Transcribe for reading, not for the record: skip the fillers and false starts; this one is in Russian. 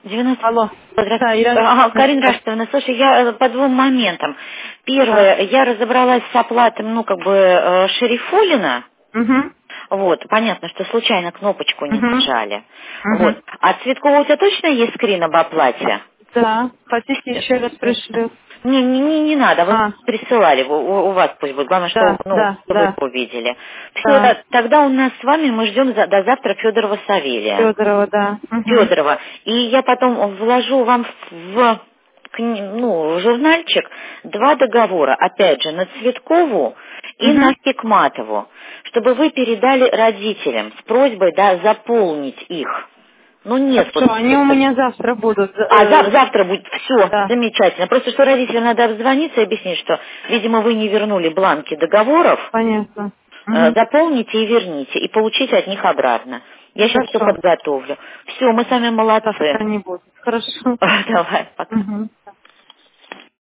90. Алло. Да, Карина Рашидовна, слушай, я по двум моментам. Первое, я разобралась с оплатой, Шерифулина. Угу. Вот, понятно, что случайно кнопочку не Угу. нажали. Угу. Вот. А Цветкова у тебя точно есть скрин об оплате? Да. Хотите Сейчас, еще раз пришлю? Не надо, вы А, присылали, у вас пусть будет, главное, что, да, да, вы да, увидели. да. Все, тогда у нас с вами, мы ждем до завтра Федорова Савелия. Федорова, да. Угу. Федорова. И я потом вложу вам в журнальчик два договора, опять же, на Цветкову и Угу. на Хикматову, чтобы вы передали родителям с просьбой, заполнить их. Нет, Хорошо, они у меня завтра будут. завтра будет все Да, замечательно. Просто что родителям надо обзвониться и объяснить, что, видимо, вы не вернули бланки договоров, понятно. Угу. заполните и верните, и получите от них обратно. Я сейчас все Хорошо. подготовлю. Все, мы с вами Завтра молодцы. не будут. Хорошо. Давай, пока. Угу.